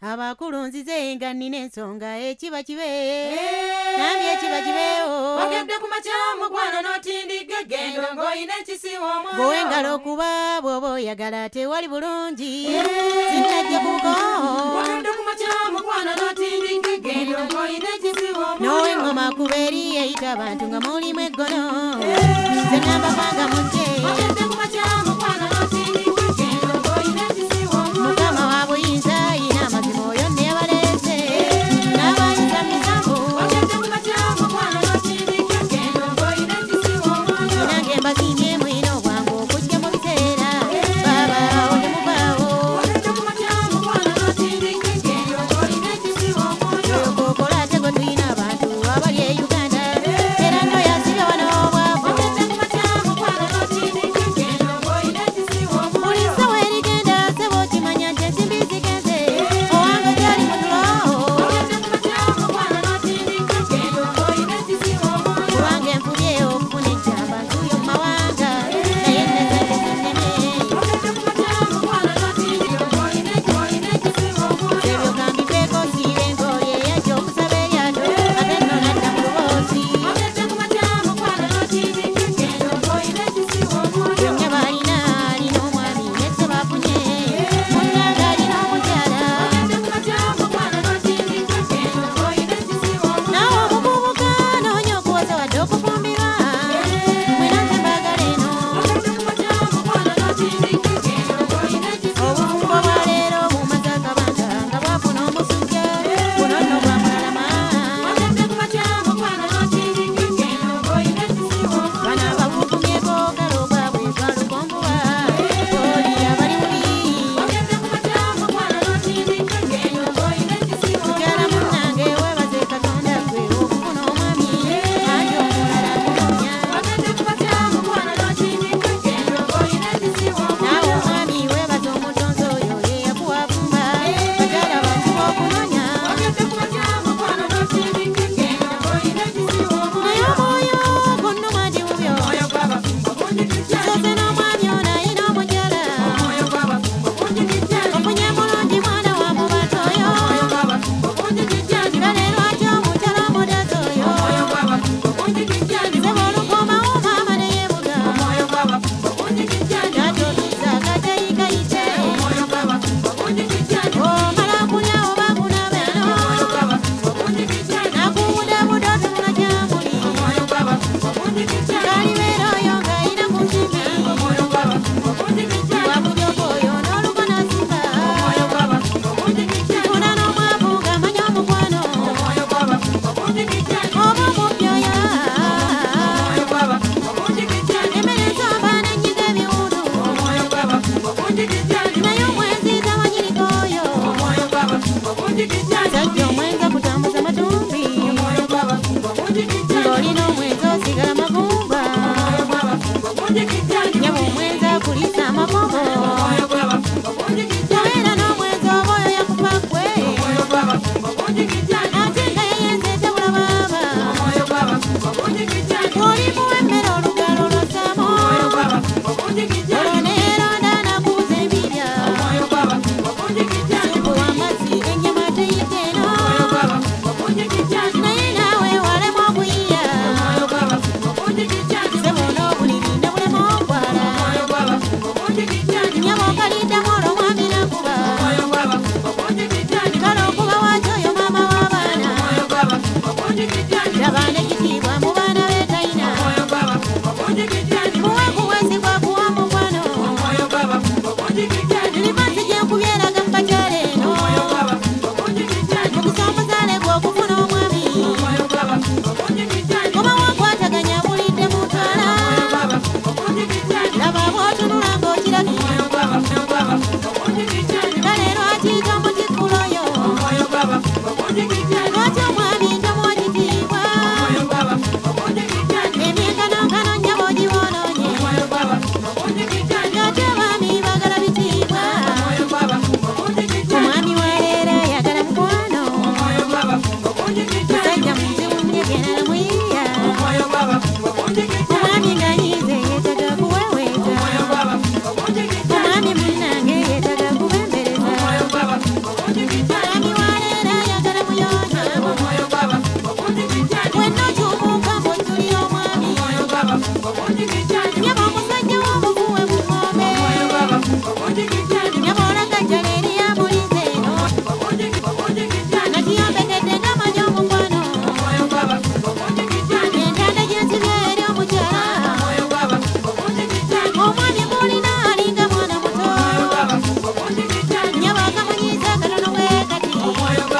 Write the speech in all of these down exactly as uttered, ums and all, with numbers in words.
abakulu nzize nga nnina ensonga ekiba kibe nambi ekiba kibeewo ogedde ku makya mukwano n'otindiga eggendo ng'olina ekisiiwa omwana gowe engalo kuba bw'oba oyagala tewali bulungi sinajja kuko ogedde ku makya mukwano n'otindiga eggendo ng'olina ekisiiwa omwana n'owa engoma kuba eri eyita abantu nga mulimu eggono nze nambavanga mujje ogedde ku makya mukwano n'otindiga eggendo ng'olina ekisiiwa omwana mukama wa buyinza ayina amazima oyo nebalese n'abayinza misango ogedde ku makya mukwano n'otindiga eggendo ng'olina ekisiiwa omwana nange mbazimbye mwina obwangu okujja mu biseera baba otemuvaawo ogedde ku makya mukwano n'otindiga eggendo ng'olina ekisiiwa omwana okokola ate gwe tulina abantu abali e uganda era ntoyasibye wano obwavu ogedde ku makya mukwano n'otindiga eggendo ng'olina ekisiiwa omwana buli ssawa erigenda sebo okimanya nti ensimbi zigenze owange gyali mutulo ogedde ku makya mukwano n'otindiga eggendo ng'olina ekisiiwa omwana kubange nfubye okufuna ejjamba ntuyo mu mawanga naye nesente zinneme ogedde ku makya mukwano n'otindiga ng'olina ng'olina ekisiiwa omwana ebyo kambipeeko siire ng'oyo eyajja okusaba eryato ate nno nadda mu luboozi ogedde ku makya mukwano n'otindiga eggendo ng'olina ekisiiwa omwana yonna baalina alina omwami nesse bafunye munnanga alina omukyala ogedde ku makya mukwano n'otindiga eggendo ng'olina ekisiiwa omwana naawe omuvubuka noonya okuwoza wadde okufumbirwa mwena nze mbaagala eno ogedde ku makya mukwano n'otindiga eggendo ng'olina ekisiiwa obufumbo bwa leero bumaze akabanga nga bwafuna omusujja buno nno bwa mulalama ogedde ku makya mukwano n'otindiga eggendo ng'olina ekisiiwa omwana bano abavukumyeko kale obwabwe twalukombuwa oli abali muli ogedde ku makya mukwano n'otindiga eggendo ng'olina ekisiiwa mukyala omwana munnange weebaze katonda gwe okufuna omwami ate omulala kunoonya ogedde ku makya mukwano n'otindiga eggendo ng'olina ekisiiwa omwana naawe omwami weebaze omutonzi oyo ye yakuwafumba bakyala bantu okunoonya ogedde ku makya mukwano n'otindiga eggendo ng'olina ekisiiwa omwana naye omwoyo gunnuma ndi bubyo omwoyo gw'abafumbo bunjigijja soze n'omwami ono ayina omukyala omwoyo gw'abafumbo bunjigijja ofunye mulungi mwana wa mubato oyo omwoyo gw'abafumbo bunjigijja nga leero ate omukyala omudazi oyo omwoyo gw'abafumbo bunjigijja seba olukomawo maama ne yeebuga omwoyo gw'abafumbo bunjigijja taata oluza akateyikayite omwoyo gw'abafumbo bunjigijja omala kulya oba kunaaba eno omwoyo gw'abafumbo bunjigijja nakubudabuda otunula gyamuli omwoyo gw'abafumbo bunjigijja kalibeera oyo ng'ayina ku nsimbi omwoyo gw'abafumbo bunjigijja wabujogo oyo n'olugona simba omwoyo gw'abafumbo bunjigijja funa n'omwavu ng'amanya omukwano omwoyo gw'abafumbo bunjigijja oba omubyoya omwoyo gw'abafumbo bunjigijja emmere ensamba n'ennyiga ebiwundu omwoyo gw'abafumbo bunjigijja naye omwenzi tawanyirika oyo omwoyo gw'abafumbo bunjigijja sajja omwenzi akutambuza matumbi omwoyo gw'abafumbo bunjigijja ng'olina omwenzi osigala magumba omwoyo gw'abafumbo bunjigijja nyaba omwenzi akulisa amakobo omwoyo gw'abafumbo bunjigijja obeera n'omwenzi oba oyo yakufa ggwe omwoyo gw'abafumbo bunjigijja ate nga yeyenze tebula baaba omwoyo gw'abafumbo bunjigijja olimuwa emmere olugalo lwassamu omwoyo gw'abafumbo bunjigijja olwo neeronda nakubuza embirya omwoyo gw'abafumbo bunjigijja supu w'amazzi ennyama teyidde eno omwoyo gw'abafumbo bunjigijja naye naawe walema okuyiya omwoyo gw'abafumbo bunjigijja sebo n'obuliri ne bulema okwala omwoyo gw'abafumbo bunjigijja nyama okaliddamu olwo mwami nakuba omwoyo gw'abafumbo bunjigijja kale okuba waki oyo maama w'abaana omwoyo gw'abafumbo bunjigijja laba n'ekitiibwa mu baana beetayina omwoyo gw'abafumbo bunjigijja muwe kuweesibwa kuwa mukwano omwoyo gw'abafumbo bunjigijja livansi gyenkubye eraga mu bakyala eno omwoyo gw'abafumbo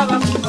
baba